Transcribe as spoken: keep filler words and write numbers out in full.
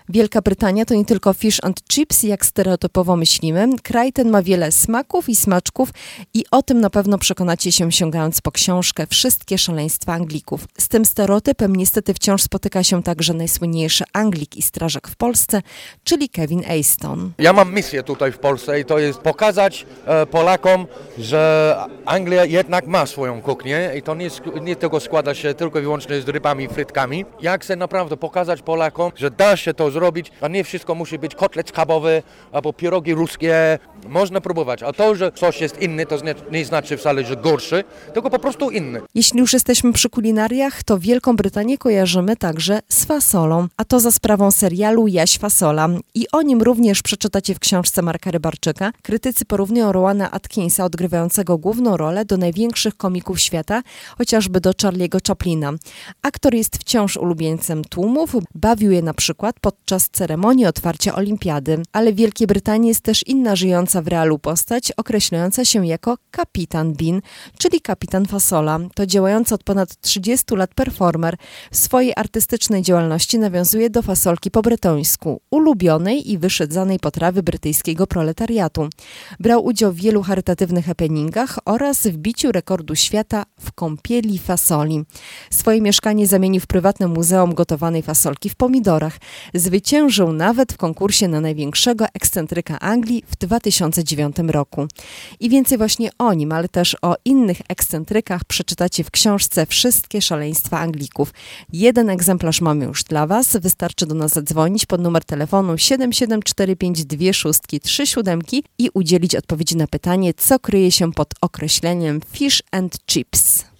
Wielka Brytania to nie tylko fish and chips, jak stereotypowo myślimy. Kraj ten ma wiele smaków i smaczków i o tym na pewno przekonacie się sięgając po książkę Wszystkie szaleństwa Anglików. Z tym stereotypem niestety wciąż spotyka się także najsłynniejszy Anglik i strażak w Polsce, czyli Kevin Aston. Ja mam misję tutaj w Polsce i to jest pokazać e, Polakom, że Anglia jednak ma swoją kuchnię i to nie, nie tylko składa się tylko i wyłącznie z rybami i frytkami. Ja chcę naprawdę pokazać Polakom, że da się to zrobić, a nie wszystko musi być kotlet schabowy albo pierogi ruskie. Można próbować, a to, że coś jest inny, to nie, nie znaczy wcale, że gorszy, tylko po prostu inny. Jeśli już jesteśmy przy kulinariach, to Wielką Brytanię kojarzymy także z fasolą, a to za sprawą serialu Jaś Fasola. I o nim również przeczytacie w książce Marka Rybarczyka. Krytycy porównują Rowena Atkinsa, odgrywającego główną rolę, do największych komików świata, chociażby do Charlie'ego Chaplina. Aktor jest wciąż ulubieńcem tłumów, bawił je na przykład podczas ceremonii otwarcia olimpiady. Ale w Wielkiej Brytanii jest też inna żyjąca w realu postać, określająca się jako Kapitan Bean, czyli Kapitan Fasola. To działający od ponad trzydziestu lat performer w swojej artystycznej działalności nawiązuje do fasolki po brytońsku, ulubionej i wyszedzanej potrawy brytyjskiego proletariatu. Brał udział w wielu charytatywnych happeningach oraz w biciu rekordu świata w kąpieli fasoli. Swoje mieszkanie zamienił w prywatne muzeum gotowanej fasolki w pomidorach. Zwyciężył nawet w konkursie na największego ekscentryka Anglii w dwa tysiące dziewiątym roku. I więcej właśnie o nim, ale też o innych ekscentrykach przeczytacie w książce Wszystkie szaleństwa Anglików. Jeden egzemplarz mamy już dla Was. Wystarczy do nas zadzwonić pod numer telefonu siedem siedem cztery pięć dwa sześć trzy siedem i udzielić odpowiedzi na pytanie, co kryje się pod określeniem fish and chips.